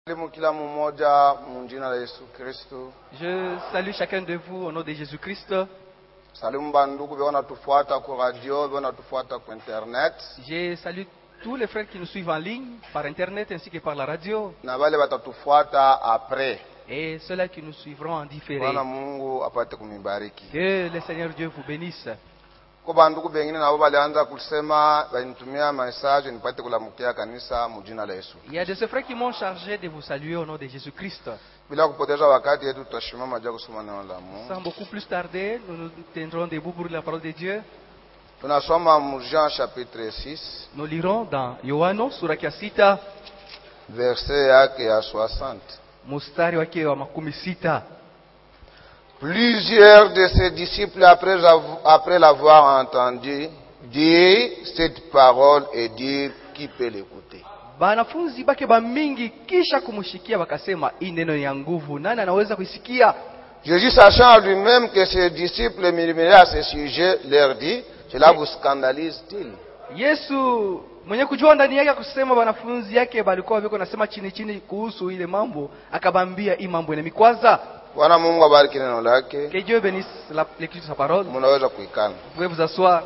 Je salue chacun de vous au nom de Jésus-Christ. Je salue tous les frères qui nous suivent en ligne, par internet ainsi que par la radio. Et ceux-là qui nous suivront en différé. Que le Seigneur Dieu vous bénisse. Il y a de ces frères qui m'ont chargé de vous saluer au nom de Jésus-Christ. Sans beaucoup plus tarder, nous nous tiendrons debout pour la parole de Dieu. Nous lirons dans Yohano sura ya 6 verset yake ya 60. Mustari wake wa 60. Plusieurs de ses disciples, après l'avoir entendu, dire cette parole et dire qui peut l'écouter. Banafunzi bake ba mingi kisha kumushikia wakasema hii neno ya nguvu, nani anaweza kuisikia? Jésus, sachant lui-même que ses disciples murmuraient à ce sujet, leur dit, cela vous scandalise-t-il? Yesu mwenye kujua ndani yake kusema wanafunzi yake balikuwa wako nasema chini chini kuhusu ile mambo, akabambia hii mambo ina mikwaza. Bwana Mungu abariki neno lake. Que Dieu bénisse l'écriture de sa parole. Mnaweza kuikana. Vous pouvez vous asseoir.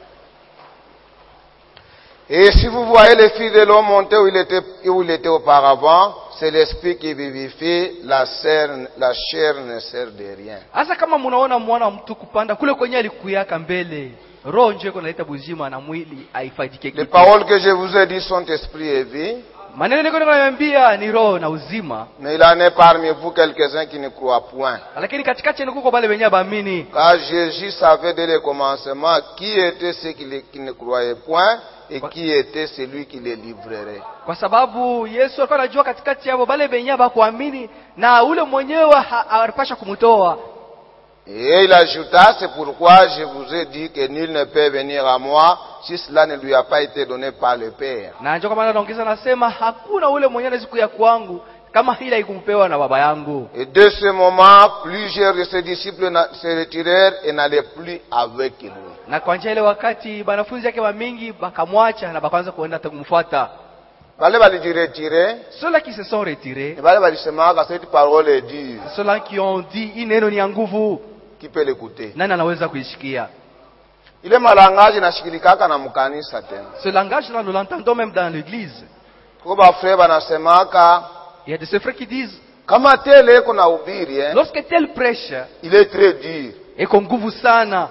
Et si vous voyez le Fils de l'homme monter où il était auparavant, c'est l'esprit qui vivifie, la chair ne sert de rien. Asa kama mnaona mwana mtu kupanda kule kwenye alikuyaka mbele, roho nje kunaleta buzima na mwili haifaidike kitu. Les paroles que je vous ai dit sont esprit et vie. Maneno niko nayoambia ni roho na uzima. Mais il en est parmi vous quelques-uns qui ne croient point. Lakini katikati yenu kuko bale wenye baamini. Car Jésus savait dès le commencement qui était ceux qui ne croyaient point et qui était celui qui les livrerait. Kwa sababu Yesu alikuwa anajua katikati yao bale wenye bakuamini na ule mwenyewe alipasha kumtoa. Et il ajouta, c'est pourquoi je vous ai dit que nul ne peut venir à moi si cela ne lui a pas été donné par le Père. Na ndio kama anaongeza nasema hakuna ule mwenye anaweza kuja kwangu kama hila ikumpewa na baba yangu. Et de ce moment, plusieurs de ses disciples se retirèrent et n'allaient plus avec lui. Na kwa njia ile wakati banafunzi yake wa mingi bakamwacha na bakaanza kuenda kumfuata. Bale balijiretire. Ceux-là qui se sont retirés. Bale balisema que cette parole est dure. Ceux-là qui ont dit hii neno ni nguvu. Qui peut l'écouter? Nani anaweza kuisikia? Ile malangage nashikilikaka na mkanisa tena. Ce langage là nous l'entendons même dans l'église. Kwa ba frère banasemaka, il y a des frères qui disent kama tele iko na ubiri lorsque tel prêche, il est très dur. Et con nguvu sana.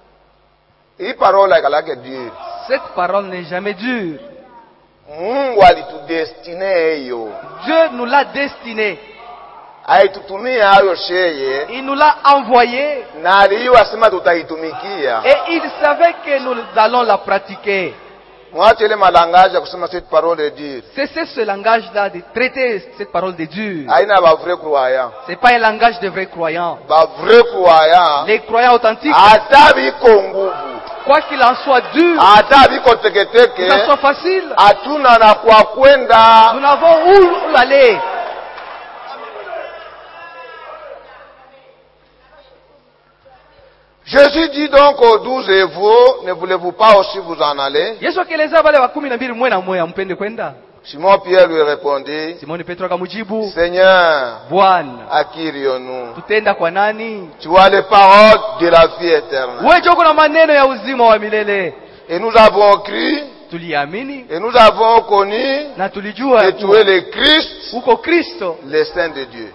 Hii parole ikalake dur. Cette parole n'est jamais dure. Mungu alitudestine hiyo. Dieu nous l'a destiné. Aitutumia hayo sheye. Il nous l'a envoyé. Na aliyosema tutaitumikia. Et il savait que nous allons la pratiquer. Mwache ile malangage ya kusema cette parole est dure. C'est ce langage là de traiter cette parole de Dieu. Haina ba vrai croyant. C'est pas un langage de vrais croyants. Ba vrai croyant. Les croyants authentiques. Atabi konguvu. Quoi qu'il en soit dur. Atabi koteketeke. Que ça soit facile. Atuna na kwa kwenda. Nous n'avons où aller. Jésus dit donc aux 12, et vous, ne voulez-vous pas aussi vous en aller? Simon Pierre lui répondit, Seigneur, à qui irions-nous? Tu as les paroles de la vie éternelle. Et nous avons cru, et nous avons connu que tu es le Christ, le Saint de Dieu.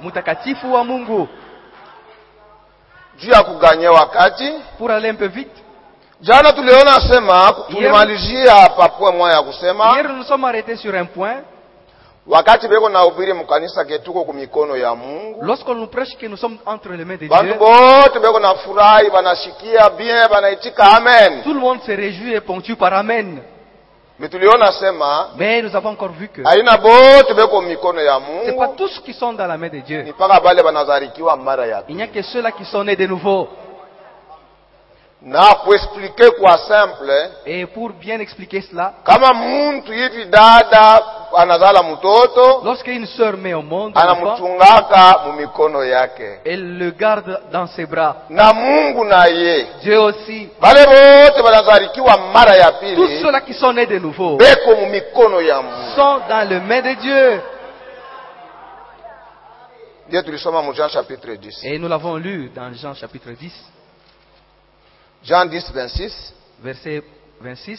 Dieu a kuganya wakati pour aller un peu vite. Jana tuliona sema tulimalizia papua moja kusema. Hier nous sommes arrêtés sur un point. Wakati beko na ubiri mkanisa ketuko kumikono ya Mungu. Lorsqu'on nous prêche que nous sommes entre les mains de Dieu. Bantu bote beko na furahi banashikia bien banaitika amen. Tout le monde se réjouit et ponctue par amen. Mais tuliona sema. Mais nous avons encore vu que. Aina bote beko mikono ya Mungu. C'est pas tous qui sont dans la main de Dieu. Ni paka bale banazarikiwa mara ya. Il n'y a que ceux-là qui sont nés de nouveau. Na kuexpliquer kwa simple. Et pour bien expliquer cela. Kama muntu hivi dada anazala mtoto. Lorsqu'une sœur met au monde. Anamchungaka mumikono yake. Elle le garde dans ses bras. Na Mungu na ye. Dieu aussi. Bale bote banazarikiwa mara ya pili. Tous ceux-là qui sont nés de nouveau. Beko mumikono ya Mungu. Sont dans les mains de Dieu. Dieu tulisoma mu Jean chapitre 10. Et nous l'avons lu dans Jean chapitre 10, Jean 10, 26. verset 26.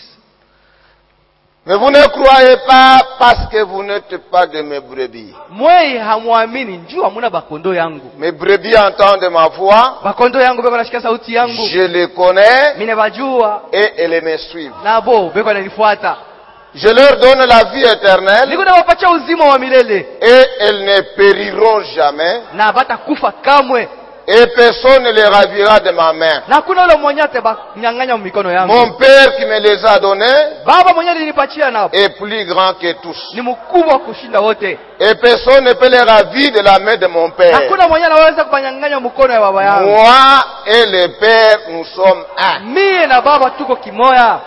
Mais vous ne croyez pas parce que vous n'êtes pas de mes brebis. Moi hamwamini njuu hamuna bakondo yangu. Mes brebis entendent ma voix. Bakondo yangu beko nasikia sauti yangu. Je les connais Mine bajua et elles me suivent. nabo beko nanifuata. Je leur donne la vie éternelle Niko nawapatia uzima wa milele et elles ne périront jamais. na batakufa kamwe. Et personne ne les ravira de ma main. Na kuna yule mwenye atanyang'anya mikono yangu. Mon Père qui me les a donnés Baba mwenye alinipatia nabo est plus grand que tous. ni mkubwa kushinda wote. Et personne ne peut les ravir de la main de mon Père. Hakuna mwenye anaweza kupanyang'anya mkono ya baba yangu. Moi et le Père, nous sommes un. Mie na baba tuko kimoya.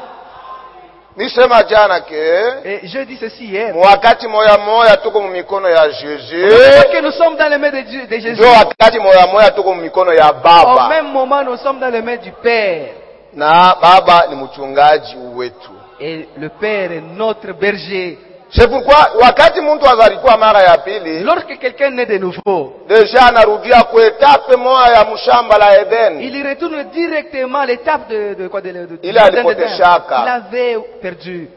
Nisema jana ke Et je dis ceci hier. wakati moya moya tuko mu mikono ya Jésus. Que nous sommes dans les mains de Dieu, de Jésus. Ndio wakati moya moya tuko mu mikono ya Au Baba. même moment, nous sommes dans les mains du Père. Na Baba ni mchungaji wetu. Et le Père est notre berger. C'est pourquoi wakati mtu azalikuwa mara ya pili, Lorsque quelqu'un naît de nouveau, deja anarudia ku etape moya ya mshamba la Eden. il retourne directement à l'étape de quoi Il a alipoteshaka. Il avait perdu.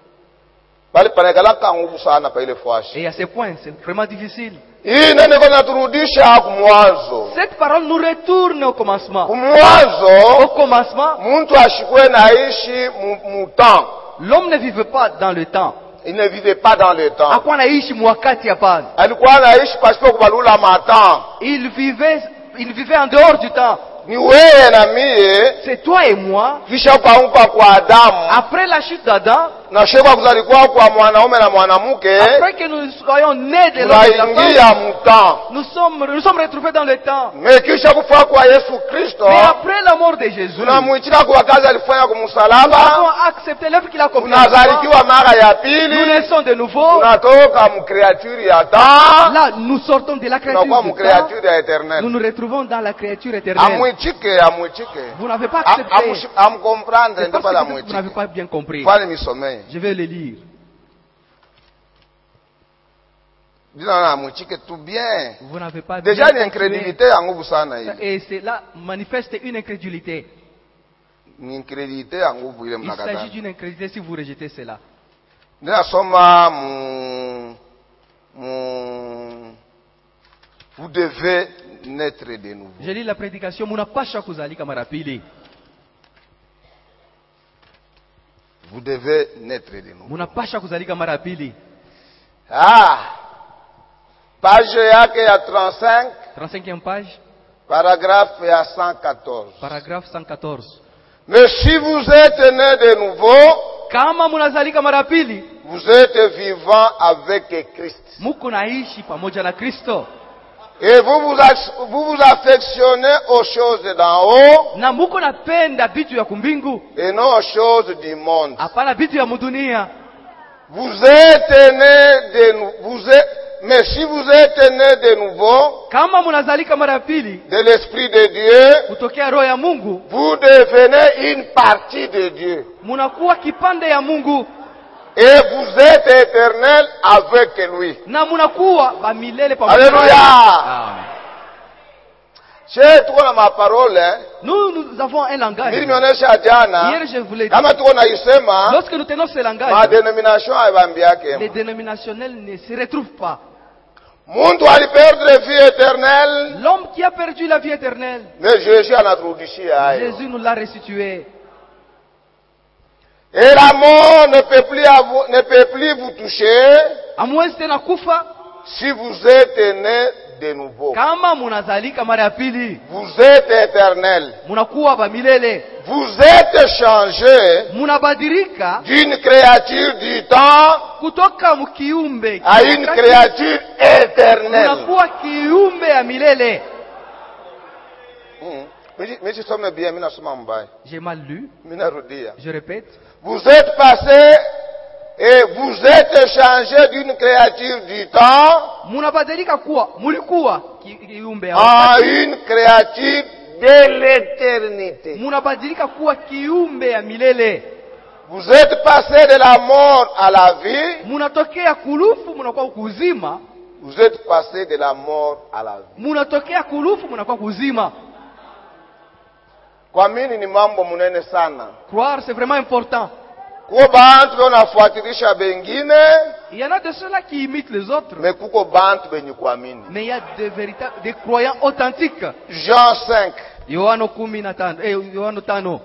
Bali panakalaka nguvu sana pa ile fwashi. Et à ce point, c'est vraiment difficile. Hii nene kwa naturudisha kumwanzo. Cette parole nous retourne au commencement. Au Kumwanzo commencement, mtu ashikwe naishi mu temps. l'homme ne vivait pas dans le temps. Il ne vivait pas dans le temps. Hakuwa anaishi mwakati hapana. Alikuwa anaishi pasipo kubalula matemps. Il vivait en dehors du temps. Ni wewe na mie C'est toi et moi. kisha kuanguka kwa Adamu Après la chute d'Adam, na shekwa kuzalikuwa kwa mwanaume na mwanamke, après que nous soyons nés de l'homme et de la femme, tunaingia mu temps. nous sommes retrouvés dans le temps. Me kisha kufa kwa Yesu Kristo, Mais après la mort de Jésus, nous tunamwitika kwa kazi alifanya avons kumsalaba, accepté l'œuvre qu'il a accomplie. tunazalikiwa mara ya Nous pili, naissons de nouveau. tunatoka mu creature ya temps, Là, nous sortons de la créature tunakuwa mu du temps. creature ya Nous éternel. nous retrouvons dans la créature éternelle. Amwichike. Vous n'avez pas accepté. Amcomprendre C'est ndio parce pala que vous n'avez amwichike. pas bien compris. Fale misomee. Je vais le lire. Dina amwichike tu bien. Vous n'avez pas Déjà bien ni compris. incrédulité ya nguvu sana hii. Et cela manifeste une incrédulité. Ni incrédulité ya nguvu ile Il s'agit mnakata. d'une incrédulité si vous rejetez cela. Ninasoma vous devez naître de nouveau. Je lis la prédication, munapasha kuzalika mara pili. Vous devez naître de nouveau. Munapasha kuzalika mara pili. Page yake ya 35, 35e page, paragraphe ya 114. paragraphe 114. Mais si vous êtes né de nouveau, Kama munazalika mara pili, vous êtes vivant avec Christ. muko naishi pamoja na Kristo. Et vous vous affectionnez aux choses d'en haut Na muko napenda vitu ya kumbingu, et non aux choses du monde. hapana vitu ya mudunia. Vous êtes né de nouveau. Mais si vous êtes né de nouveau, Kama munazalika mara pili, de l'Esprit de Dieu, kutokea roho ya Mungu, vous devenez une partie de Dieu. munakuwa kipande ya Mungu Et vous êtes éternel avec lui. na munakuwa bamilele pamoja. Alléluia. Amen. Chez tuko na maparole, Nous avons un langage. mimi nimeonyesha jana, Hier, je voulais dire, kama tuko na isema, lorsque nous tenons ce langage, madenomination haibambiake. les dénominationnels ne se retrouvent pas. Muntu aliperdre vie éternelle, L'homme qui a perdu la vie éternelle, mais Jésus anaturudishia hayo. Jésus nous l'a restitué. Et la mort ne peut plus vous toucher Amwezi tena kufa si vous êtes né de nouveau. kama munazalika mara ya pili, Vous êtes éternel. munakuwa bamilele, Vous êtes changé munabadilika d'une créature du temps kutoka mkiumbe à une créature éternelle. munakuwa kiumbe ya milele. Mimi sisome bien, mimi nasoma mbaya. J'ai mal lu, Mimi narudia. je répète. Vous êtes passé et vous êtes changé d'une créature du temps Munabadilika kuwa mulikuwa kiumbe ya à wakati, une créature de l'éternité. munabadilika kuwa kiumbe ya milele. Vous êtes passé de la mort à la vie, Munatokea kulufu munakuwa kuzima, Vous êtes passé de la mort à la vie. munatokea kulufu munakuwa kuzima. Kuamini ni mambo munene sana. Croire c'est vraiment important. Kuko bantu wanafuatilisha bengine, Il y en a de ceux-là qui imitent les autres, mais kuko bantu benye kuamini. mais il y a des croyants authentiques. Jean 5. Yohano 15, Yohano 5.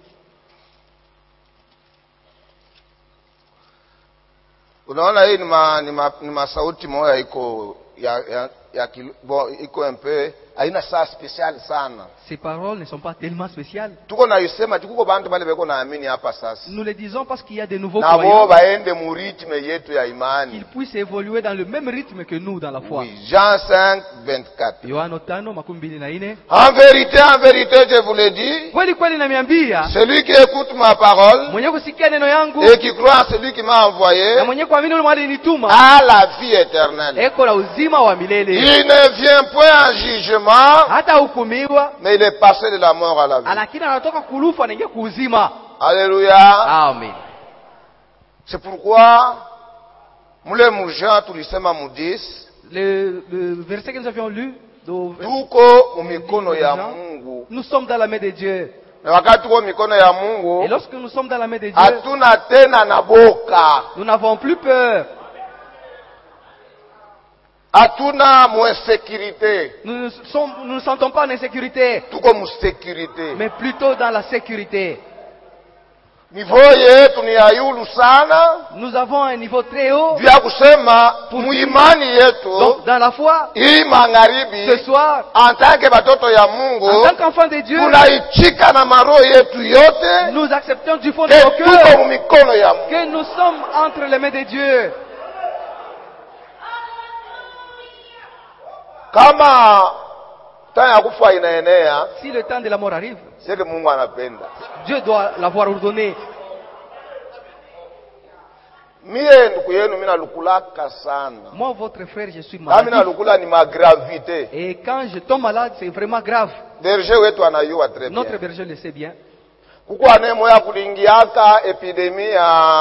Unaona hii ni masauti moja iko iko un peu haina saa special sana. Ces paroles ne sont pas tellement spéciales. Tuko na yusema tuko bantu bale beko naamini hapa sasa. Nous le disons parce qu'il y a de nouveaux Na bo croyants, baende mu rythme yetu ya imani. qu'ils puissent évoluer dans le même rythme que nous dans la foi. Oui, Jean 5, 24. Yohano 5:24. En vérité, je vous le dis, Kweli kweli namiambia, celui qui écoute ma parole mwenye kusikia neno yangu et qui croit en celui qui m'a envoyé na mwenye kuamini yule mwali nituma a la vie éternelle. eko na uzima wa milele, Il ne vient point en jugement, hata hukumiwa, mais il est passé de la mort à la vie. lakini anatoka kulufu anaingia kuuzima. Alléluia. Amen. C'est pourquoi, mule muja tulisema mu 10, Le verset que nous avions lu, tuko mu mikono ya Mungu. nous sommes dans la main de Dieu. Na wakati tuko mikono ya Et Mungu, lorsque nous sommes dans la main de Dieu, hatuna tena na boka. nous n'avons plus peur. Hatuna mu sécurité. Nous ne sentons pas en insécurité, Tuko mu sécurité. mais plutôt dans la sécurité. Niveau yetu ni ya yulu sana. Nous avons un niveau très haut. Vya kusema muimani yetu Donc, dans la foi, hii magharibi ce soir, en tant que batoto ya en Mungu tant qu'enfants de Dieu, tunaichika na maroho yetu yote nous acceptons du fond de ke nos tuko cœurs mu mikono ya Mungu. que nous sommes entre les mains de Dieu. Kama temps ya kufa inaenea, Si le temps de la mort arrive, c'est que Mungu anapenda. Dieu doit l'avoir ordonné. Mie ndugu yenu mimi nalukulaka sana. Moi, votre frère, je suis Kama mimi malade. nalukula ni magravité. Et quand je tombe malade, c'est vraiment grave. Berger wetu anayua très bien. Notre berger le sait bien. Kuko anemo ya kulingiaka epidemie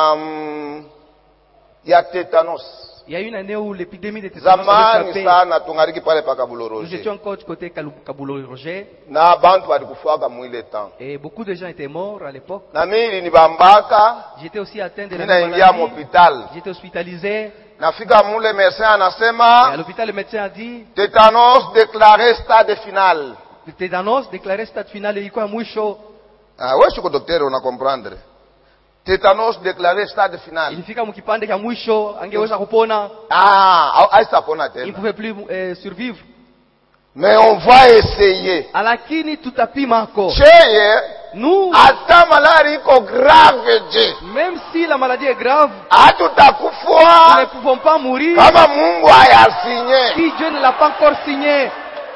ya tétanos. Il y a une année où l'épidémie de tétanos avait Zamani frappé. sana tungariki pale pa Nous Kabuloroje. étions encore du côté Kabulo Roger. Na bantu walikufaga mwile temps. Et beaucoup de gens étaient morts à l'époque. Na mimi ni bambaka, J'étais aussi atteint de la nina même ingia maladie. hospital. J'étais hospitalisé. Nafika mule médecin Et à anasema l'hôpital, le médecin a dit, tétanos déclaré stade final. le tétanos déclaré stade final et il y a mwisho. Ah, wewe siko daktari una comprendre. Tétanos déclaré stade final. Ilifika mkipande cha mwisho, angeweza kupona. Ah, haitapona Il ne tena. pouvait plus survivre. Mais on va essayer. Lakini tutapimako. Cheye Nous, hata malari iko grave je. même si la maladie est grave, nous Hatutakufa ne pouvons pas mourir kama Mungu hayasinye. si Dieu ne l'a pas encore signé.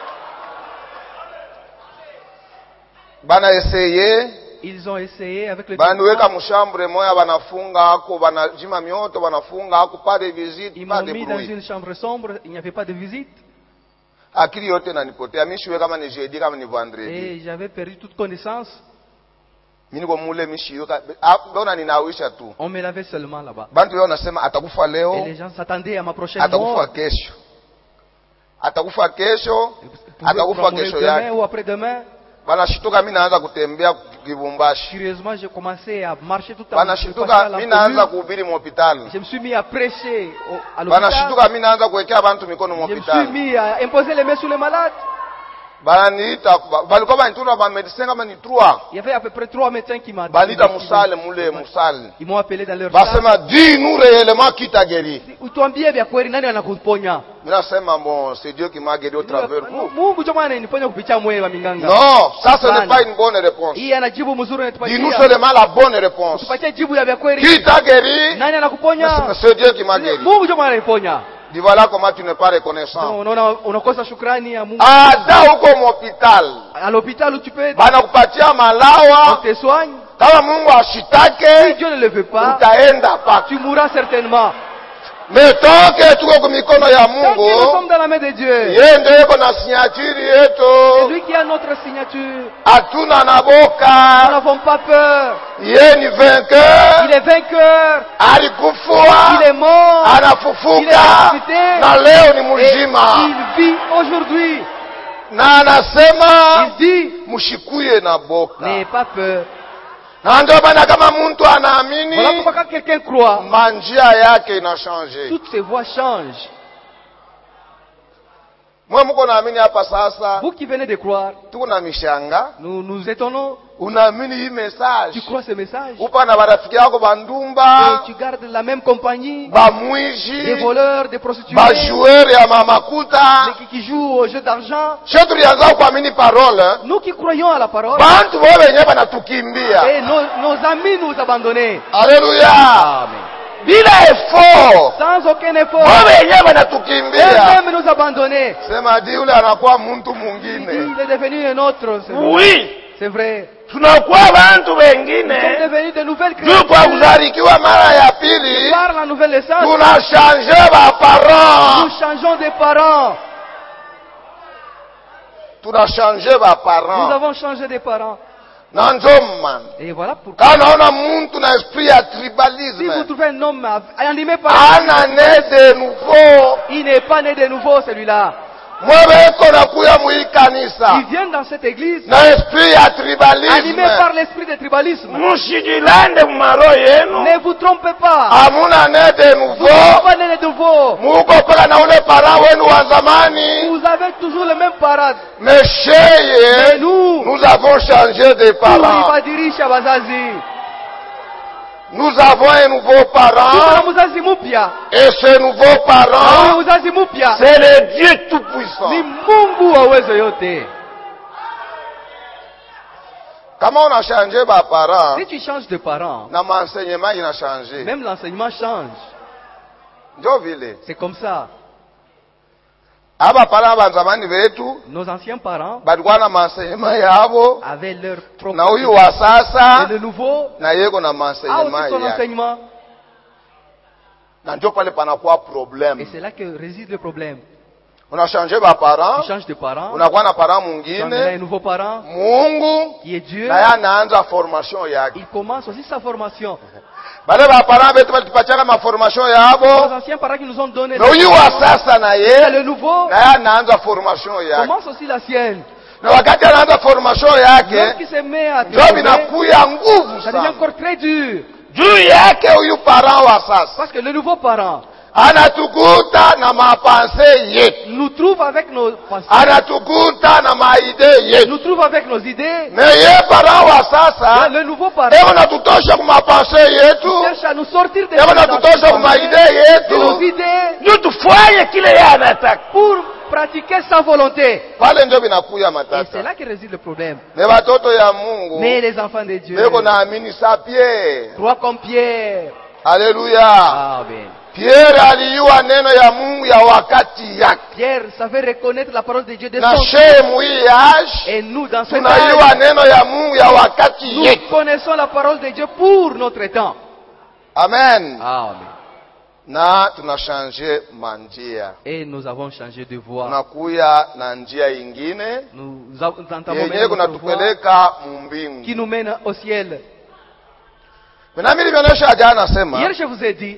Bana essayer, Ils ont essayé avec le banduweka tétanos. mushambre moya banafunga ako banajima mioto banafunga ako pas de visite, Ils pas m'ont de mis dans bruit. une chambre sombre, il n'y avait pas de visite. Akili yote nanipotea. Mishiwe kama ni jeudi kama ni vendredi. Et j'avais perdu toute connaissance. Mimi niko mule mishiwe dona ninawisha tu. On me lavait seulement là-bas. Bantu leo nasema atakufa Et leo, les gens s'attendaient à ma prochaine atakufa mort. kesho. Atakufa kesho, Pouvait atakufa mourir kesho demain yake. ou après-demain. Banashituka mimi naanza kutembea Kibumbashi. Curieusement, j'ai commencé à marcher tout en Banashituka mimi naanza kuhubiri mu hospitali. Je me suis mis à prêcher à l'hôpital. Banashituka mimi naanza kuwekea bantu mikono mu Je me suis hospitali. mis à imposer les mains sur les malades. Bananiita balikuwa banituna ba medecin kama ni 3. Il y avait à peu près 3 médecins qui m'ont Banita musale mule musale. Ils m'ont appelé dans leur salle. Basema dis-nous réellement qui t'a guéri. Utuambie vya kweli, nani anakuponya? Mimi nasema bon, c'est Dieu qui m'a guéri au travers vous. Mungu jamani ananiponya kupitia mwewe wa minganga. Non, ça ce n'est Hapana. pas une bonne réponse. Hii anajibu mzuri Dis-nous anatupatia. seulement la bonne réponse. Tupatie jibu ya vya kweli. Qui t'a guéri? Nani anakuponya? C'est Dieu qui m'a guéri. Mungu jamani ananiponya. Dis voilà comment tu n'es pas reconnaissant. Unaona unakosa shukrani ya Mungu. Ada uko hospital. À l'hôpital où tu peux être, Banakupatia on malawa. te soigne. Kama Mungu Si ashitake, Dieu ne le veut pas, utaenda pa. tu mourras certainement. Metoke tuko kumikono ya Tant que nous Mungu. sommes dans la main de Dieu, Yeye ndio yuko na signature c'est yetu. lui qui a notre signature. Hatuna na Nous boka. n'avons pas peur. Yeye ni vainqueur. Il est vainqueur. Alikufua. Il est mort. Il est Anafufuka. ressuscité. Na leo ni Et mzima. il vit aujourd'hui. Na anasema Il dit, mshikuye na boka. n'ayez pas peur. Na ndio maana kama mtu anaamini, Voilà pourquoi quand quelqu'un croit, manjia yake inachange. toutes ses voix changent. Mwe mko naamini hapa sasa, Vous qui venez de croire, tuko na mishanga. nous nous étonnons. Unaamini hii message. Tu crois ce message Upa na barafiki yako et bandumba, tu gardes la même compagnie, des bamwishi, voleurs, des prostituées, bajoueur ya mamakuta. qui jouent au jeu d'argent. Sio tulianza kuamini parole. Nous qui croyons à la parole, Bantu wao wenyewe banatukimbia. et nos amis nous abandonnent. Haleluya. Amen. Bila effort. Sans aucun effort, Wao wenyewe banatukimbia. eux-mêmes nous abandonner. Sema di ule anakuwa mtu Il mwingine. est devenu un autre. C'est vrai. Oui. C'est vrai. Tunakuwa bantu Nous sommes wengine. devenus de nouvelles Juu kwa créatures. kuzarikiwa mara ya pili, Par la nouvelle naissance, tunashanje baparents. nous changeons de parents. Tunashanje Nous baparents. avons changé de parents. Na ndio man. Et voilà pourquoi. Kana naona mtu na esprit ya Si vous tribalisme, trouvez un homme animé par ana ne de nouveau. il n'est pas né de nouveau celui-là. Mwebeko na kuya Il muikanisa vient dans cette église na esprit ya animé tribalisme. par l'esprit de tribalisme. Mushijilande mumaro yenu. Ne vous trompez pas. Hamuna ne de Vous n'êtes nouveau. pas né de nouveau. Muko paka na ule para wenu wa zamani. Vous avez toujours le même parade. Mais Mais cheye, nous, nous avons changé de parents. ibadilisha wazazi. Nous avons un nouveau Tuko na parent. mzazi mpya. Et ce nouveau Na parent, huyo mzazi mpya c'est le Dieu Tout-Puissant. ni Mungu wa uwezo yote. Kama on a changé ba parents, Si tu changes de parents, na m'enseignement il a changé. même l'enseignement change. Ndio vile. C'est comme ça. Aba parents ba zamani wetu Nos anciens parents balikuwa na m'enseignement yabo, avaient leur propre. na huyu wa Et sasa le nouveau na yeko na a aussi m'enseignement son yake. enseignement. Na ndio pale panakuwa Et problème. c'est là que réside le problème. On a changé ba Tu parents, changes de parents, unakuwa na parent tu en as un mwingine, nouveau parent Mungu qui est Dieu. na yeye anaanza formation yake. Il commence aussi sa formation. Bale ba parents betu balitupatia ma formation Nos yabo, anciens parents qui nous ont donné na huyu wa sasa na et yeye le nouveau na yeye anaanza formation yake. commence aussi la sienne. Na wakati anaanza formation yake, Lorsqu'il se met à ndio travailler, vinakuya nguvu ça devient sana. encore très dur. Juu yake huyu parent wa sasa Parce que le nouveau parent anatukuta na mapense yetu, nous trouve avec nos pensées, anatukuta na maide yetu. nous trouve avec nos idées. Mais ye parent wa sasa Le nouveau parent eko natutosha kwa mapense yetu, cherche à nous sortir de eko natutosha kwa maide de nos yetu, idées juu tufanye kile yeye anataka. pour pratiquer sa volonté. Pale ndio vinakuya Et c'est matata. là que réside le problème. Ne watoto ya Mungu Mais les enfants de Dieu beko naamini sa Pierre. croient comme Pierre. Haleluya. Amen. Pierre aliyua neno ya Mungu ya wakati yake. Pierre savait reconnaître la parole de Dieu de Na son temps. shemu hii age Et nous, dans ce tunayua temps, neno ya Mungu ya wakati nous yetu. connaissons la parole de Dieu pour notre temps. Amen. Amen. Na tunashanje manjia. Et nous avons changé de voie. Tunakuya na njia ingine Nous entamons yenye maintenant notre voie kunatupeleka mumbingu. qui nous mène au ciel. Mimi nilionyesha jana nasema Hier, je vous ai dit,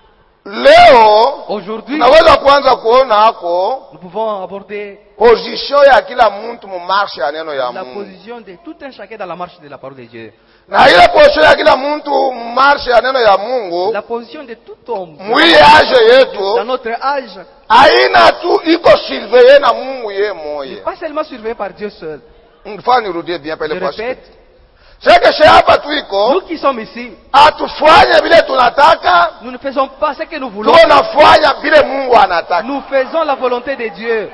leo aujourd'hui, tunaweza kuanza kuona hako nous pouvons aborder position ya kila mtu mu marche ya neno ya la Mungu. position de tout un chacun dans la marche de la parole de Dieu. Na ile position ya kila mtu mu marche ya neno ya Mungu La position de tout homme mwi age dans yetu notre âge haina tu iko surveiller na Mungu ye n'est moye. pas seulement surveillé par Dieu seul. Mfano nirudie bien Je pale kwa répète, Seke she hapa nous tuiko qui sommes ici, atufanye vile tunataka, nous ne faisons pas ce que nous voulons. tunafanya vile Mungu anataka. Nous faisons la volonté de Dieu.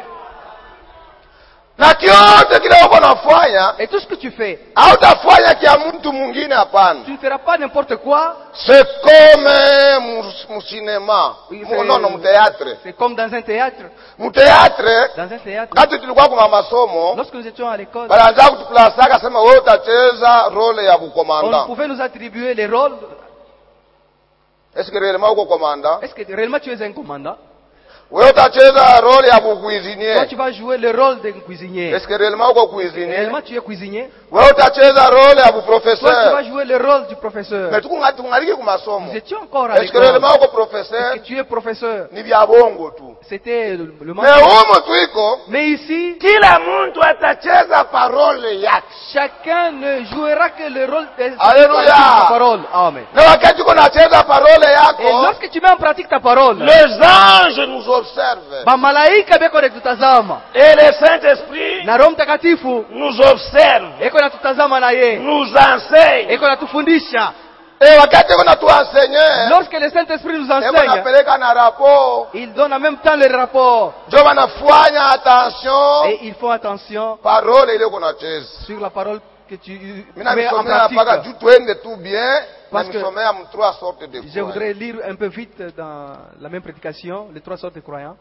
Na kiote kile uko nafanya Et tout ce que tu fais, hautafanya kia mtu mwingine, hapana. tu ne feras pas n'importe quoi. C'est comme mu cinéma, Oui, non, mu théâtre. c'est comme dans un théâtre. Mu théâtre Dans un théâtre, kati tulikuwa kwa masomo, lorsque nous étions à l'école, balianza kutuplasa akasema wewe utacheza role ya on bukomanda. pouvait nous attribuer les rôles. Est-ce que réellement uko commandant? Est-ce que réellement tu es un commandant? Wewe utacheza role ya Toi, cuisinier. tu vas jouer le rôle d'un cuisinier. Est-ce que réellement uko cuisinier? Réellement, tu es cuisinier. Wewe utacheza role ya Toi, tu professeur. vas jouer le rôle du professeur. Mais tukungaliki ku masomo. Nous étions encore à Est-ce que l'école. réellement uko Est-ce professeur? que tu es professeur? Ni vya bongo tu. C'était le Mais mensonge. humu tuiko Mais ici, kila mtu atacheza parole yake. chacun ne jouera que le rôle de Alléluia. ta parole. Amen. Na wakati kunacheza parole Et yako, lorsque tu mets en pratique ta parole, les anges nous observent. malaika beko natutazama Et le Saint-Esprit na Roho Mtakatifu nous observe, eko natutazama na ye, nous enseigne. eko natufundisha. Et wakati kunatuenseigner, Lorsque le Saint-Esprit nous eko enseigne, napeleka na rapport. il donne en même temps le rapport. Ndio wanafanya attention Et ils font attention parole ile kunacheza. sur la parole que tu Mina mets en nisomea mpaka pratique. juu tuende tu bien, na Parce que nisomea trois sortes de Je croyants. voudrais lire un peu vite dans la même prédication les trois sortes de croyants.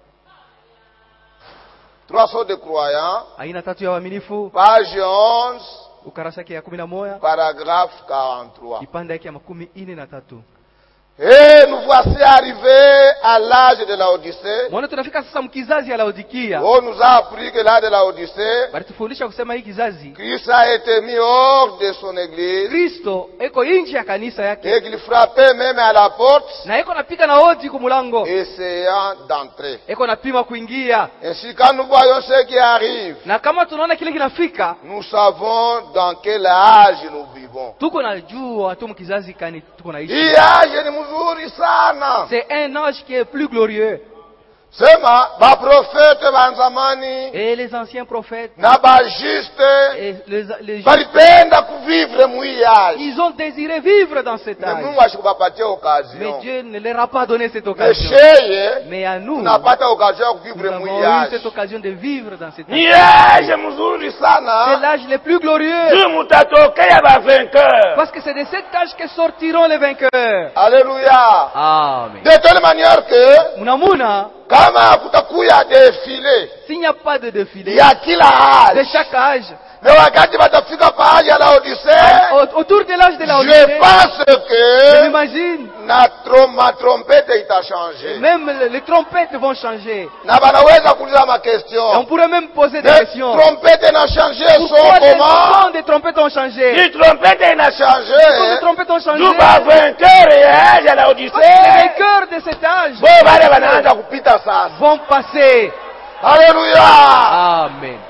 Trois sortes de croyants, Aina tatu ya waaminifu, page 11, ukarasa yake ya 11, paragraphe 43. kipande yake ya 43. Et nous voici arrivés à l'âge de la Odyssée. Mwana tunafika sasa mkizazi ya Laodikia. On nous a appris que l'âge de la Odyssée, Balitufundisha kusema hii kizazi Christ a été mis hors de son église Kristo eko nje ya kanisa yake et qu'il frappait même à la porte, na eko napika na hodi kumulango, essayant d'entrer. eko napima kuingia. Ainsi, quand nous voyons ce qui arrive, Na kama tunaona kile kinafika, nous savons dans quel âge nous vivons. tuko na jua tu mkizazi kani tuko naishi. Hii âge ni mzuri sana. C'est un âge qui est plus glorieux. Sema ba prophète ba zamani Et les anciens prophètes na ba juste et les juifs, balipenda kuvivre mu hii âge. ils ont désiré vivre dans cet Mais âge. Mungu ashikupatia Mais occasion. Dieu ne leur a pas donné cette occasion. Mesheye Mais à nous, nous tunapata occasion ya avons kuvivre mu hii eu âge. cette occasion de vivre dans cet Ni âge. âge mzuri C'est sana. l'âge le plus glorieux. Juu mutatokea ba vainqueur. Parce que c'est de cet âge que sortiront les vainqueurs. Alléluia. Amen. De telle manière que Munamuna, kama kutakuya defile s'il n'y a pas de défilé ya kila de âge, chaque âge, mais wakati batafika pahali ya Laodicea, autour de l'âge de la je Odyssée, pense je que m'imagine, ma trompette itachangé. même les trompettes vont changer. Na banaweza kuuliza ma Et on question. pourrait même poser des Les questions. trompettes na changé son Pourquoi les comment? sons des trompettes ont changé? Les trompettes na Les sons des changé. trompettes ont changé. Du ba vainqueur ya Parce que les Laodicea. vainqueurs de cet âge Bo bale banaanza kupita sasa. vont passer. Alléluia. Amen.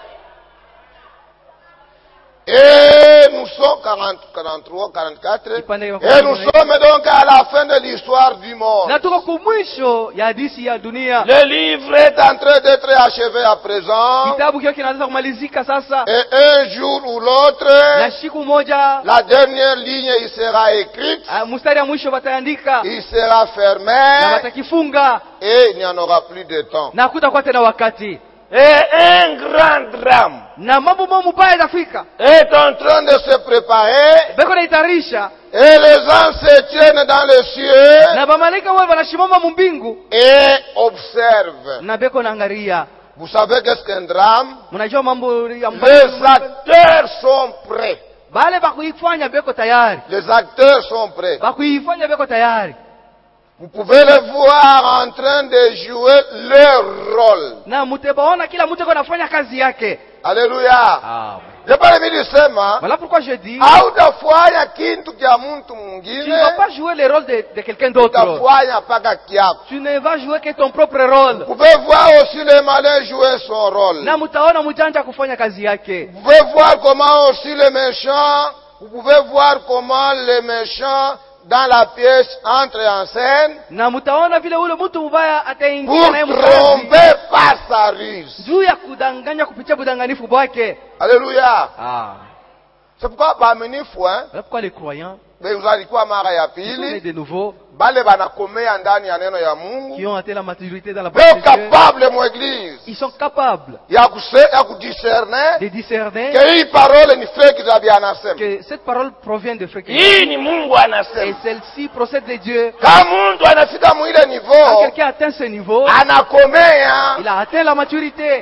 Et nous sommes 43, 44. Et nous sommes donc à la fin de l'histoire du monde. Na tuko kumwisho ya hadithi ya dunia. Le livre est en train d'être achevé à présent. Kitabu kio kinaanza kumalizika sasa. Et un jour ou l'autre, Na siku moja la dernière ligne il sera écrite, mstari ya mwisho wataandika il sera na fermé watakifunga et il n'y en aura plus de temps. na kutakuwa tena wakati. Et un grand drame Na mambo mabaya yatafika. est en train de se préparer Beko naitarisha et les anges se tiennent dans les cieux na bamalaika wao wanashimama mumbingu et observent. na beko naangalia. Vous savez qu'est-ce qu'un drame? Mnajua mambo ya Les acteurs sont prêts. bale bakuifanya beko tayari. Les acteurs sont prêts. Bakuifanya beko tayari. Vous pouvez les voir en train de jouer leur rôle. Na mutabaona kila mtu yuko anafanya kazi yake. Alléluia. Amen. Je parle nilisema, Voilà pourquoi je dis, hautafanya kitu kya mtu tu ne vas mwingine, pas jouer le rôle de quelqu'un d'autre. utafanya mpaka kyako. Tu ne vas jouer que ton propre rôle. Vous pouvez voir aussi le malin jouer son rôle. Na mutaona mjanja kufanya kazi yake. Vous pouvez voir comment aussi les méchants, vous pouvez voir comment les méchants dans la pièce entrent en scène Na mutaona vile ule mtu mbaya ataingia pour naye mkazi. tromper par sa ruse. Juu ya kudanganya kupitia budanganifu bwake. Alléluia. C'est pourquoi baaminifu Voilà pourquoi les croyants, bezalikuwa mara ya qui sont nés pili de nouveau, bale banakomea ndani ya neno ya qui Mungu ont atteint la maturité dans la beo parole de Dieu, capable mu église ils sont capables ya kudiscerner de discerner que hii parole ni fake za bia anasema. que cette parole provient de frère. Hii ni Mungu Et anasema. celle-ci procède de Dieu. Kama mtu anafika mu ile Quand niveau quelqu'un atteint ce niveau, anakomea. il a atteint la maturité.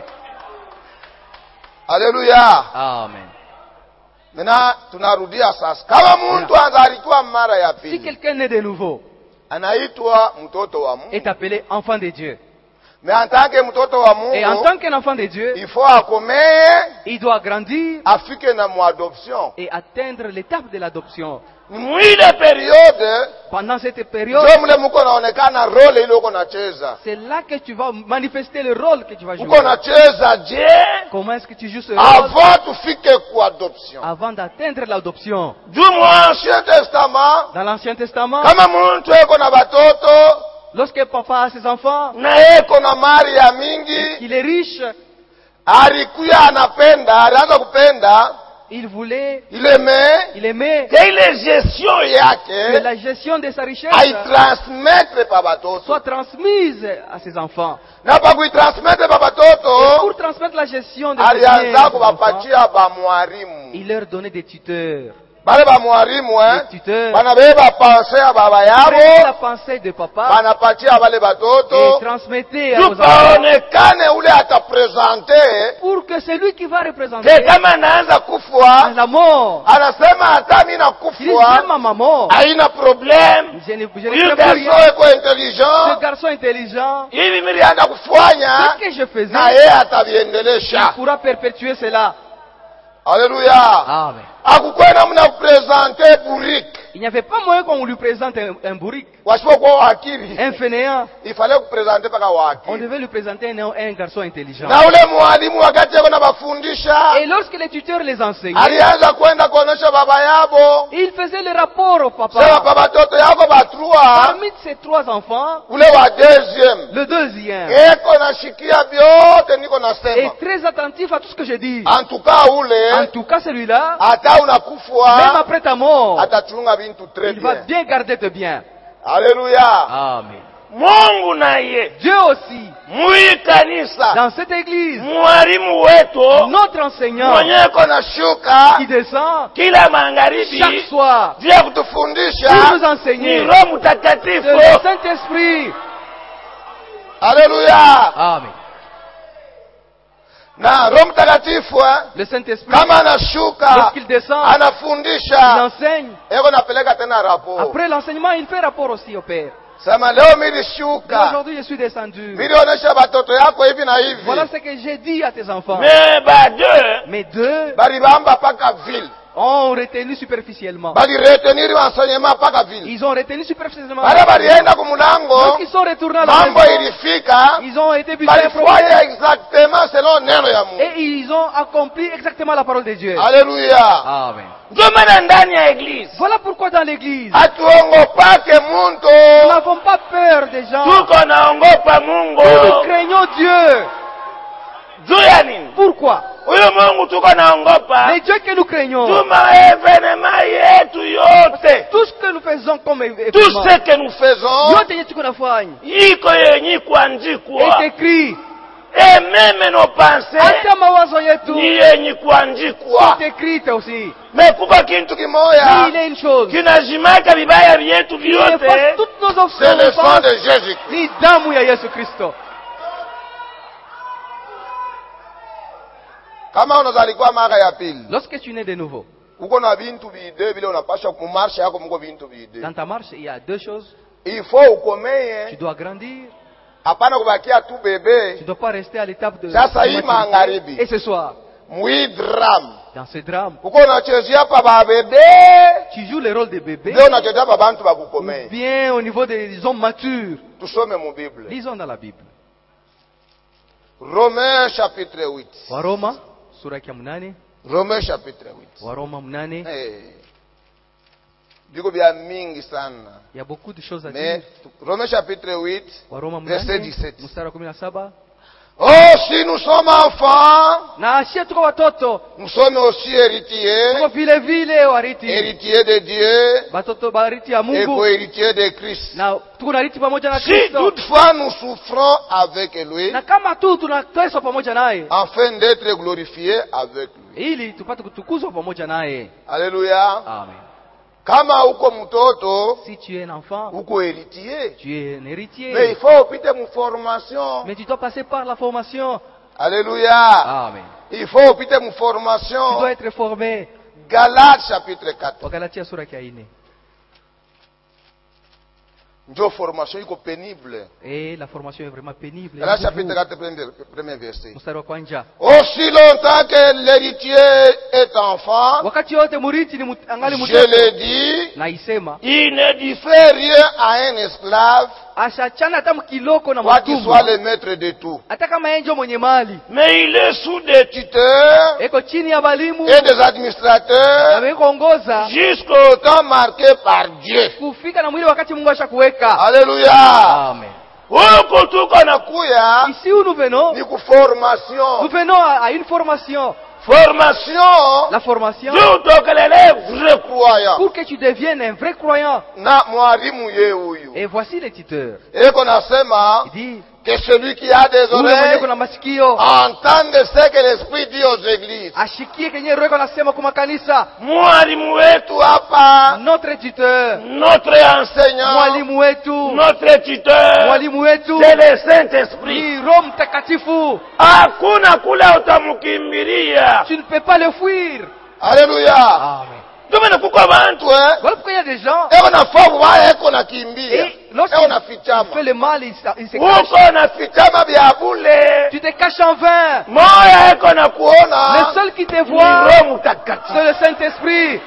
Alléluia. Amen. Maintenant tunarudia sasa. Kama mtu anzalikiwa mara ya Si pili, quelqu'un est de nouveau, anaitwa mtoto wa Mungu. est appelé enfant de Dieu. Mais en tant que mtoto wa Et en Mungu, tant qu'enfant de Dieu, il faut akomeye il doit grandir afike na muadoption. et atteindre l'étape de l'adoption. Mwile periode Pendant cette période, ndio mle mko naonekana role ile uko nacheza. c'est là que tu vas manifester le rôle que tu vas jouer. Uko nacheza je Comment est-ce que tu joues ce rôle avant tufike ku adoption. avant d'atteindre l'adoption? Du mu Ancien Testament Dans l'Ancien Testament, kama muntu eko na batoto lorsque papa a ses enfants, na eko na mali ya mingi, il est riche, alikuya anapenda, alianza kupenda, il voulait, il aimait il aimait que ile gestion que yake la gestion de sa richesse aitransmettre pa batoto. soit transmise à ses enfants. Na pa kuitransmettre pa Et batoto, pour transmettre la gestion de ses biens alianza à ses enfants, kubapatia ba mwalimu. il leur donnait des tuteurs. Bale ba mwalimu Les tuteurs banabeba pense ya baba prenaient la yabo, pensée de papa banapatia bale et batoto, transmettaient aux enfants tupaonekane ule atapresente pour que celui qui va représenter ke kama anaanza à kufwa la mort, anasema hata mimi il dit nakufwa même à ma mort, haina problème. je ne Huyu ferai plus garso rien. eko Ce intelligent garçon intelligent, hivi milianda kufanya ce que je na faisais, yeye il ataviendelesha. pourra perpétuer cela. Haleluya. Amen. Akukwenda mna presente buriki Il n'y avait pas moyen qu'on lui présente un bourrique, wasipokuwa wakili, un fainéant. ifale kupresente paka On wakili. devait lui présenter un garçon intelligent. Na ule mwalimu wakati eko na bafundisha Et lorsque les tuteurs les enseignaient, alianza kwenda kuonesha baba yabo, il faisait le rapport au sema papa. pa batoto yako batrua, Parmi ces trois enfants, ule wa deuxième le deuxième eko nashikia vyote niko est nasema. très attentif à tout ce que je dis. En tout cas En ule tout cas, celui-là, hata même unakufwa après ta mort, atachunga bintu très il va bien. bien garder tes biens. Haleluya. Amen. Mungu naye Dieu aussi, mwi kanisa dans cette église, mwalimu wetu notre enseignant mwenyeko nashuka qui descend kila magharibi chaque soir juu ya pour kutufundisha nous ni enseigner, Roho c'est Mtakatifu. le Saint-Esprit. Haleluya. Amen. Na Roho Mtakatifu Le Saint-Esprit, kama anashuka lorsqu'il descend, il anafundisha enseigne. eko napeleka tena rapport. Après l'enseignement, il fait rapport aussi au Père. Sema leo Et milishuka aujourd'hui, je suis descendu. milionesha batoto yako hivi na hivi, Voilà ce que j'ai dit à tes enfants. me bade Mais deux balibamba paka ville, ont retenu superficiellement. baliretenir enseignement paka ville. Ils ont retenu superficiellement. Bale balienda kumulango, Lorsqu'ils sont retournés à la mambo maison, ilifika, ils ont été bien balifanya informés exactement selon neno ya Mungu. et ils ont accompli exactement la parole de Dieu. Haleluya. Amen. Ndio maana ndani ya eglise Voilà pourquoi dans l'église, hatuongopake nous muntu, n'avons pas peur des gens. tuko naongopa Nous Mungu. craignons Dieu. Juu ya nini? Pourquoi? Huyu Mungu tuko naongopa Les dieux que nous craignons, tuma evenema yetu yote, tout ce que nous faisons comme tout événement, ce que nous faisons yote yenye tuko nafanya iko yenye kuandikwa, est écrit. et même nos pensées Hata mawazo yetu ni yenye kuandikwa. sont écrites aussi. Mekupa kintu Mais kimoya il y a une chose. kinajimaka vibaya vyetu Il efface vyote, toutes nos c'est le sang offenses. de Jésus. Ni damu ya Yesu Kristo. Kama unazalikuwa mara ya pili, Lorsque tu nais de nouveau, uko na bintu bide vile unapasha mumarsha yako, mko bintu bide, dans ta marche, il y a deux choses. il faut Tu ukomeye, dois grandir. hapana kubakia tu Tu bebe ne dois pas rester à l'étape de Sasa de hii maturité. magharibi. Et ce soir, mwidram. dans ce drame, Uko unachezea pa babebe, tu joues le rôle de bébé ndio unachezea pa bantu ou bakukomeye. bien au niveau des hommes matures. Tusome mu Bible. Lisons dans la Bible. Romains chapitre 8. Waroma sura ya 8. Romains chapitre 8. Waroma 8. Biko bya mingi sana. Il y a beaucoup de choses à Mais dire. Romains chapitre 8, Waroma verset 8 17. mstari wa 17. Oh, si nous sommes enfants, Na ashia tuko watoto, nous sommes aussi tuko héritiers, vile vile wariti. héritiers de Dieu Batoto bariti ya et Mungu. co-héritiers de Christ. Na tuko nariti pamoja na Si Kristo. toutefois nous souffrons avec lui, Na kama tu tunateswa pamoja naye, afin d'être glorifiés avec lui. ili tupate kutukuzwa pamoja naye. Alléluia. Amen. Kama uko mtoto, Si tu es un enfant, uko héritier. tu es un héritier. Mais il faut upite mu formation. Mais tu dois passer par la formation. Alléluia. Amen. Il faut upite mu Tu formation. dois être formé. Galates chapitre 4. Wagalatia sura ya 4. Ndio formation iko pénible. Et la formation est vraiment pénible. Là chapitre 4 premier verset. Mstari wa kwanza. Aussi longtemps que l'héritier est enfant, Wakati yote murithi ni angali je mtoto. le dis, Na isema il ne diffère rien à un esclave, ashachana hata mkiloko na quoi qu'il soit mtumwa. le maître de tout. Hata kama yeye ndio mwenye mali. Mais il est sous des tuteurs Eko chini ya walimu et des administrateurs na kuongoza jusqu'au temps marqué par Dieu. kufika na mwili wakati Mungu ashakuweka. Alléluia. Amen. Huko tuko nakuya Ici où nous venons, ni ku formation. nous venons à une formation. Formation La formation tutokelele vrai croyant. pour que tu deviennes un vrai croyant. Na mwalimu ye huyu. Et voici les tuteurs. Eko nasema Il dit, que celui qui a des ule mwenye oreilles kuna masikio entende ce que l'esprit dit aux églises. ashikie kenye roho iko nasema kwa makanisa. Mwalimu wetu hapa, Notre tuteur, notre enseignant, mwalimu wetu, notre tuteur, mwalimu wetu c'est le Saint-Esprit. ni Roho Mtakatifu. Hakuna kule utamkimbilia. Tu ne peux pas le fuir. Alléluia. Amen. Tumene kuko bantu Voilà pourquoi il y a des gens, eko na fabu baya eko na kimbia. et lorsqu'il Eko na fichama. fait le mal, il se cache. Uko na fichama bya bule. Tu te caches en vain. Moya eko na Le kuona. seul qui te Ni voit, Roho Mtakatifu. c'est le Saint-Esprit.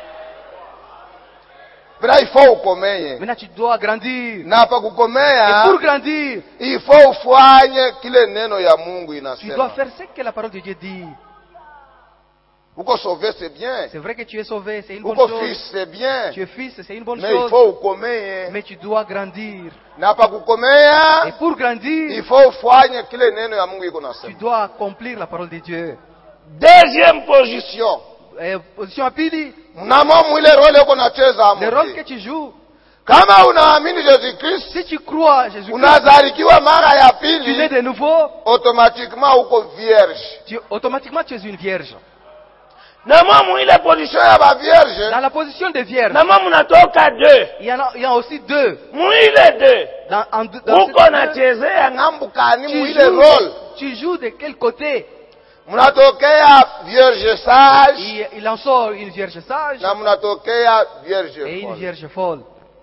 Bila ifo ukomeye. Maintenant, tu dois grandir. Na pa Et kukomea, pour grandir, ifo ufanye kile neno ya Mungu tu dois inasema. faire ce que la parole de Dieu dit. Uko sauvé c'est bien. C'est vrai que tu es sauvé, c'est une bonne Uko chose. fils c'est bien. Tu es fils, c'est une bonne Mais il chose. faut ukomeye. Mais tu dois grandir. Na pa kukomea, Et pour grandir, il faut ufanye kile neno ya Mungu iko tu nasema. dois accomplir la parole de Dieu. Deuxième position. Position à pili, Mnamo mwile role uko nacheza le rôle que hapo. tu joues. Kama unaamini Jésus Christ, Si tu crois à Jésus-Christ, unazalikiwa mara ya tu nais pili, de nouveau, automatiquement uko vierge. automatiquement tu es une vierge. Namo mwile position ya ba vierge, Dans la position de vierge, namo mnatoka deux. il y a aussi deux. Mwile deux. Dans Uko ces deux, nachezea ngambu kani tu mwile joues, role. tu joues de quel côté? Mnatokea vierge sage Il en sort une vierge sage na mnatokea vierge et une folle. vierge folle.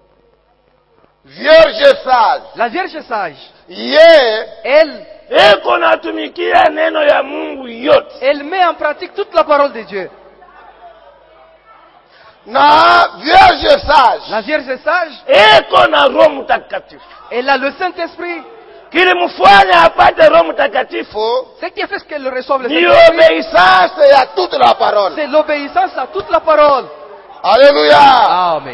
Vierge sage La vierge sage, ye elle eko natumikia neno ya Mungu yote, elle met en pratique toute la parole de Dieu. na vierge sage La vierge sage, eko na Roho Mtakatifu. elle a le Saint-Esprit. Kilimfanya apate Roho Mtakatifu Ce qui fait qu'elle reçoive le ni Saint-Esprit, obéissance ya toute la parole. c'est l'obéissance à toute la parole. Alléluia. Amen.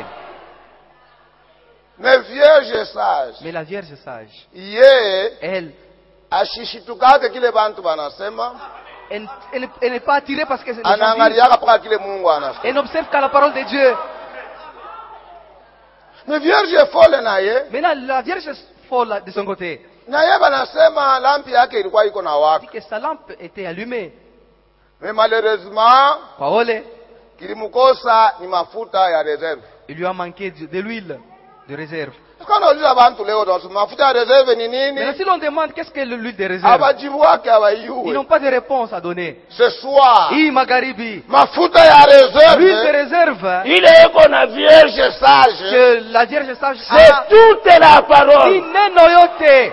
Mais vierge sage Mais la vierge sage, ye elle, ashishitukake kile bantu banasema, elle n'est pas attirée parce que c'est les gens disent. anaangaliaka paka kile Mungu anasema. Elle n'observe qu'à la parole de Dieu. Mais vierge folle naye, Maintenant, la vierge folle de son côté, naye banasema lampi yake ilikuwa iko na dit waka. que sa lampe était allumée. Mais malheureusement Paole, kilimukosa ni mafuta ya reserve. il lui a manqué de l'huile de réserve. Kana uliza bantu leo ndio mafuta ya reserve ni Mais nini? si l'on demande qu'est-ce que l'huile de réserve, Abajibu wake ils hawaiue. n'ont pas de réponse à donner. Ce soir Hii magharibi, mafuta ya l'huile de reserve réserve ile iko na vierge sage, que la vierge sage c'est a, toute la ni parole. neno yote.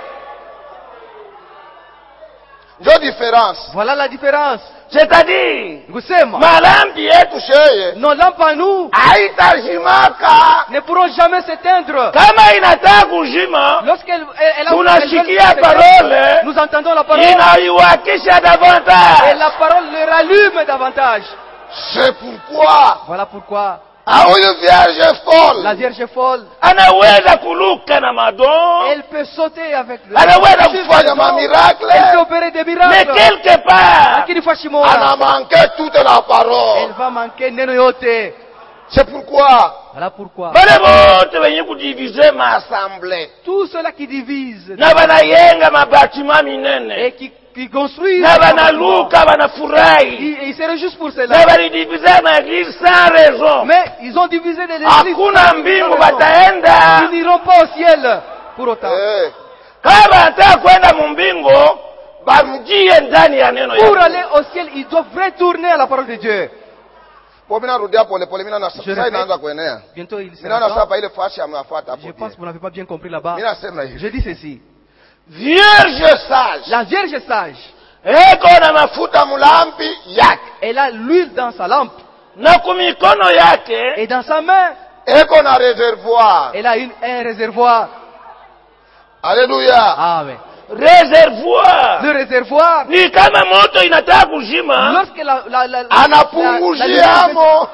Ndio différence. Voilà la différence. C'est-à-dire Ngusema, malambi yetu sheye nos lampes à nous haitazimaka ne pourront jamais s'éteindre. kama inataka kujima, Lorsqu'elle elle a tunashikia parole, nous entendons la parole inaiwakisha et davantage. la parole le rallume davantage. C'est pourquoi Voilà pourquoi huyu vierge folle la Vierge folle, anaweza kuluka na madon, elle peut sauter avec le anaweza kufanya mamiracle, elle peut opérer des mais miracles. quelque part Lakini fashimona, anamanke toute la elle parole. va manquer neno yote. C'est pourquoi Voilà pourquoi bale bote benye kudivize maassemble tous ceux-là qui divisent na banayenga mabatima minene et qui construisent, na banaluka banafurahi ils se réjouissent pour na cela. balidivize maeglise sans raison. Mais ils ont divisé des églises. Hakuna mbingu bataenda. Ils n'iront pas au ciel pour autant. Kama banataka kwenda mumbingu bamjie ndani ya neno ya Pour Mungu. aller au ciel, ils doivent retourner à la parole de Dieu. Kwa mimi narudia pole pole, mimi Je sasa inaanza répète, kuenea. bientôt il Mimi sera naona sasa temps. ile fashi amefuata hapo. Je pense que vous n'avez pas bien compris là-bas. Mimi nasema hivi. Je dis ceci. Vierge sage. La Vierge sage, Eko na mafuta mulampi yake. elle a l'huile dans sa lampe. Na kumikono yake Et dans sa main, eko na réservoir. elle a un réservoir. Alléluia. Amen. Réservoir. Le réservoir, Ni kama moto inataka kuzima. lorsque la Anapunguziamo.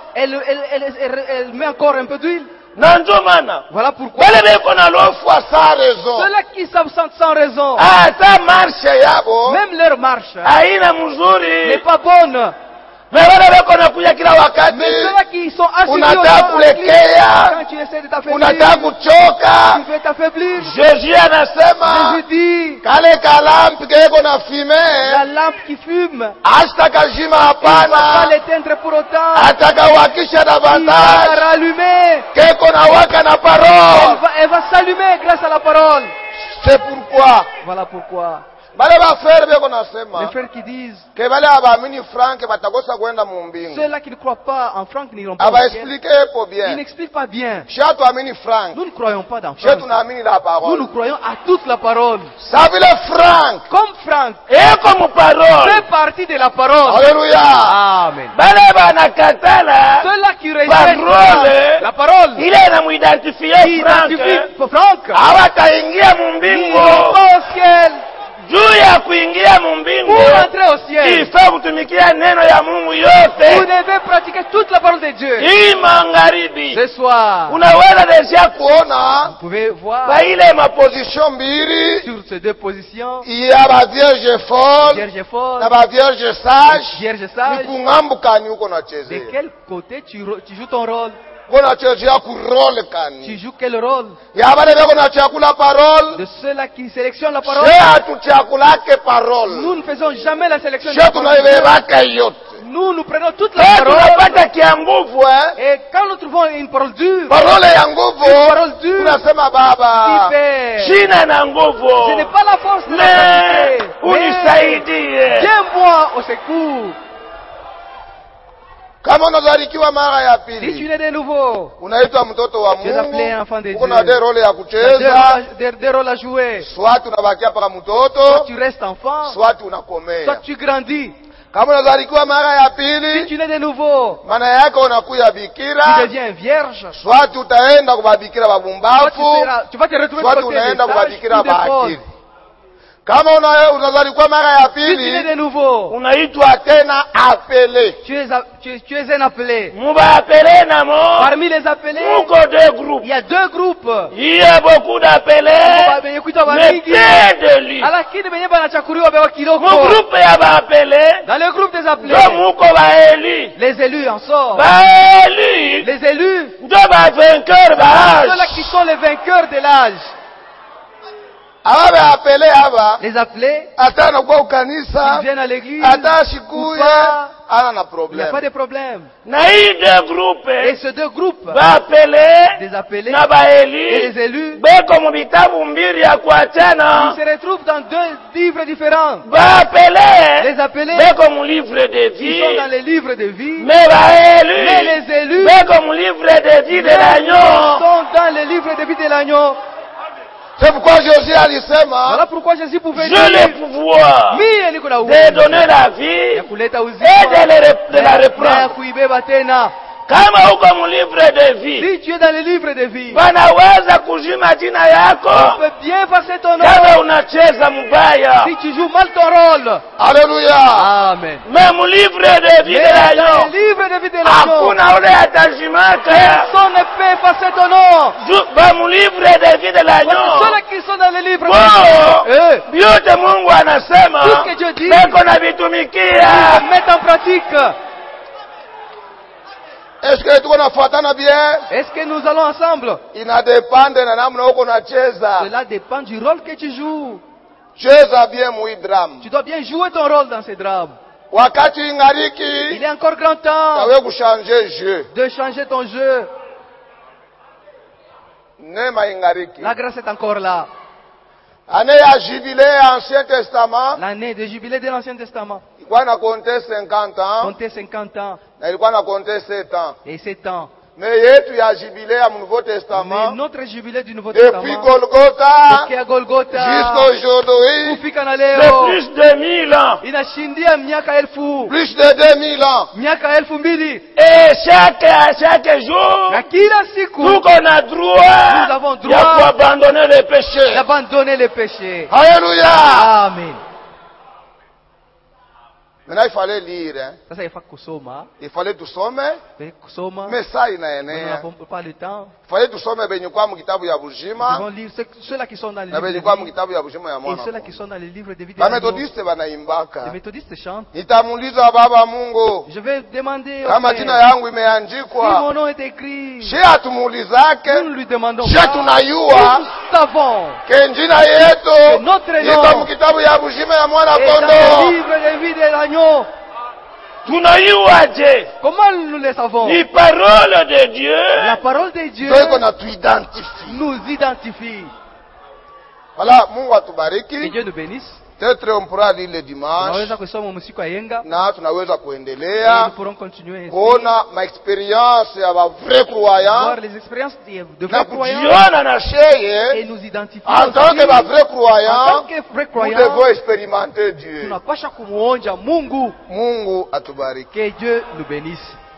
elle met encore un peu d'huile. Na ndio maana Voilà pourquoi wale beko na lofwa sans raison. ceux-là qui s'absentent sans raison, Hata marsha yabo même leur marche haina n'est mzuri. pas bonne. Na wale beko na kuja kila wakati. Mais ceux-là qui sont assis Unataka kulekea. quand tu essaies de t'affaiblir, Unataka kuchoka. tu veux t'affaiblir. Jésus anasema Jésus dit, kale kalampi keko na la fime lampe qui fume, asitakazima il ne va pas hapana, l'éteindre pour autant. atakawakisha Il va davantage la rallumer. keko na waka na parole. Elle va s'allumer grâce à la parole. C'est pourquoi Voilà pourquoi bale bafere beko les nasema frères qui disent, ke bale abaamini Frank batakosa kwenda mu mbingu. ceux-là qui ne croient pas en Franck n'iront pas au ciel. Abaexplike epo Ils bien. n'expliquent pas bien. Sha tuamini Frank. Nous ne croyons pas dans Sha Franck. tunaamini la Nous, parole. nous croyons à toute la parole. Sa vile Frank Comme Franck eko mu parole. fait partie de la parole. Haleluya. Amen. Bale banakatala Ceux-là qui rejettent parole la parole, ile inamuidentifie qui Frank identifient Franck, hawataingia mu ils mbingu. n'iront pas au ciel. Juu ya kuingia mu mbingu Pour entrer au ciel, ifaa kutumikia neno ya Mungu vous yote. devez pratiquer toute la parole de Dieu. Hii magharibi Ce soir, unaweza deja kuona vous pouvez voir kwa ile maposition mbili sur ces deux positions, ya bavierge folle Vierge na folle, bavierge sage. Vierge Ni sage. kung'ambukani huko De nachezea, quel côté tu joues ton rôle? uko nachezea kurole Tu kani joues quel rôle? ya bale beko na chakula parole. De ceux-là qui sélectionnent la parole. She hatuchakulake parole, Nous ne faisons jamais la sélection de she la parole. tunaibebaka yote. Nous prenons toute la She parole. tunapata kia nguvu Et quand nous trouvons une parole dure, parole ya une nguvu, parole dure, tunasema qui Baba, fait, sina na ce nguvu, n'est pas la force de la ne qualité, mais unisaidie. viens-moi au secours. Kama unazalikiwa mara ya Si tu pili, nais de nouveau, unaitwa mtoto wa tu es appelé enfant Mungu, de uko na Dieu. de role ya Tu as kucheza, deux rôles à jouer. swati unabakia paka Soit mtoto, tu restes enfant, swati soit unakomea. tu grandis. Kama unazalikiwa mara ya Si pili, tu nais de nouveau, maana yake unakuya tu bikira, deviens vierge. swati utaenda kubabikira Soit babumbafu, tu vas te retrouver swati du côté des unaenda sages kubabikira ou des folles. baakili. Kama unazalikiwa mara ya Si tu nais pili, de nouveau, unaitwa tena apele. tu es un appelé. Mubaapele namo Parmi les appelés, muko deux groupes. il y a deux groupes. Il y a beaucoup d'appelés, Benye kuitwa mais bamingi, peu de lui. lakini benye banachakuliwa bewa Mu kiloko. groupe ya baapele Dans le groupe des ndo appelés, muko baeli. les élus en sortent. Baeli Les élus, ndo bavainqueur ceux-là baage. qui sont les vainqueurs de l'âge. Aba baapele aba Les appelés, hata anakuwa ils ukanisa viennent à l'église, hata ou ashikuye pas, ana na il n'y a pas problème. de problème. Na hii deux Et groupes ces deux groupes, baapele des appelés na et baeli les élus, beko mu vitabu mbili ya ils kuachana. se retrouvent dans deux livres différents. Baapele Les appelés, beko mu livre de ils sont dans vie, les livres de vie, mais baeli mais les élus, beko mu livre de vie de ils l'agneau. sont dans les livres de vie de l'agneau. C'est pourquoi Jésus alisema, Voilà pourquoi Jésus pouvait j'ai le dire, pouvoir mie niko na de uwezo donner la vie ya kuleta et uzima de la na ya reprendre. kuibeba tena. Kama uko mu livre de vie, Si tu es dans les livres de vie, wanaweza kuzima jina on yako peut bien passer ton nom. kama unacheza mubaya. Si tu joues mal ton rôle. Alléluia. Amen. Mais mu livre de vie Mais de dans l'agneau, les livres de vie de l'agneau, hakuna ule atazimaka. personne ne peut effacer ton nom. Ba mu livre de vie de Parce que l'agneau, ceux-là qui sont dans les livres de Bo, vie, vyote Mungu anasema tout ce que Dieu dit, beko na ils vitumikia. mettent en pratique. Est-ce que tuko nafuatana bien? Est-ce que nous allons ensemble? Inadepende na namna uko nacheza. Cela dépend du rôle que tu joues. Cheza bien mu drum. Tu dois bien jouer ton rôle dans ces drames. Wakati Il ingariki est encore grand temps tawe kuchanger jeu. de changer ton jeu. Neema ingariki. La grâce est encore là. Année ya jubilé Ancien Testament L'année de jubilé de l'Ancien Testament. ilikuwa na compter 50 ans Comptez 50 ans na ilikuwa na compter 7 ans. et 7 ans. Mais yetu ya jubilé ya Nouveau Mais Testament notre jubilé du Nouveau depuis Testament, Golgotha depuis Golgotha, jusqu'aujourd'hui, kufika na C'est leo, plus de 1000 ans. inashindia miaka elfu, plus de 2000 ans. miaka 2000. Et chaque jour, Na kila siku, nous qu'on a droit, Nous avons il y a droit pour abandonner les péchés. d'abandonner les péchés. Alléluia. Amen. Maintenant il fallait lire, hein. Sasa ifaa kusoma, Il fallait tusome, kusoma. mais ça Nous inaenea. n'avons pas le temps. Il fallait tusome benye kwa mkitabu ya Nous Bujima devons lire ceux-là qui sont dans les na livres benye de kwa vie mkitabu ya Bujima ya et mwana. ceux-là qui sont dans les livres de vie des Ba agneaux. methodiste banaimbaka. Les méthodistes chantent. Nitamuuliza Baba Mungu Je vais demander au kama Père, jina yangu si imeandikwa. mon nom est écrit, Shi hatumuulizake, nous ne lui demandons shi pas. tunayua Nous savons ke njina yetu que notre iko nom mkitabu ya Bujima ya mwana est dans le kondoo. livre de vie de l'agneau. Tunayuaje? Comment nous le savons? Les paroles de Dieu, La parole de Dieu Ndio iko na tuidentifie. nous identifie. Wala Mungu Que atubariki. Dieu nous bénisse. Peut-être on pourra lire le dimanche Tunaweza kusoma msiku wa yenga na tunaweza et kuendelea nous pourrons continuer ainsi. kuona maexperience ya ba vrai Voir croyants les expériences de na vrais croyants kujiona na et sheye nous identifier en tant que ba vrai en tant croyants. que vrais Nous croyants. devons expérimenter Dieu. Tunapasha kumuonja Mungu. Mungu atubariki. Que Dieu nous bénisse.